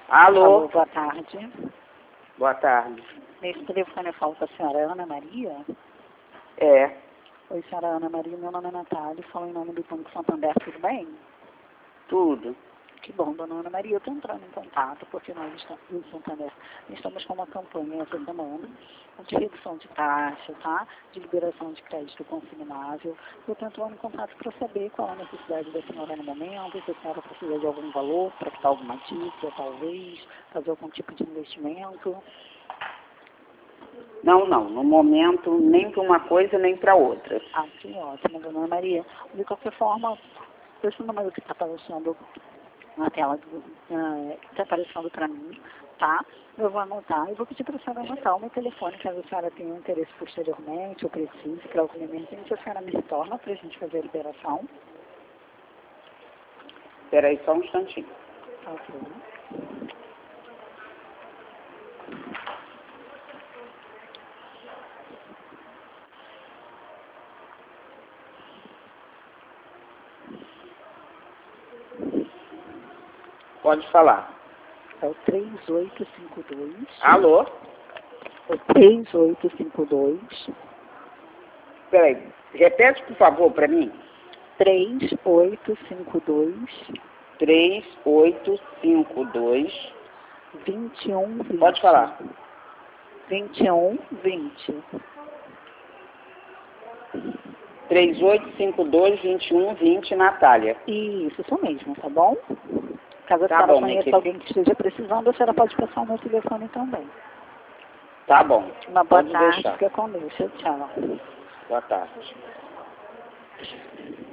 Alô? Alô, boa tarde. Boa tarde. Nesse telefone eu falo com a senhora Ana Maria. É. Oi, senhora Ana Maria, meu nome é Natália, falo em nome do Banco Santander, tudo bem? Tudo. Que bom, dona Ana Maria, eu estou entrando em contato porque nós em Santander estamos com uma campanha essa semana de redução de taxa, tá? De liberação de crédito consignável. Eu estou entrando em contato para saber qual a necessidade da senhora no momento, se a senhora precisa de algum valor para quitar alguma dívida, talvez, fazer algum tipo de investimento. Não. No momento, nem para uma coisa, nem para outra. Ah, que ótimo, dona Ana Maria. De qualquer forma, esse número que está aparecendo na tela, que está aparecendo para mim, tá? Eu vou anotar e vou pedir para a senhora anotar o meu telefone, caso a senhora tenha interesse posteriormente ou precise para alguma emergência, a senhora me retorna para a gente fazer a liberação. Espera aí só um instantinho. Ok. Pode falar. É o 3852. Alô? É o 3852. Espera aí. Repete, por favor, para mim. 3852. 3852. 2120. Pode falar. 2120. 3852-2120, Natália. Isso mesmo, tá bom? Caso a Tá senhora bom, minha conheça querida. alguém que esteja precisando, a senhora pode passar o meu telefone também. Tá bom. Uma boa Pode tarde, deixar. fica com Deus. Tchau. Boa tarde.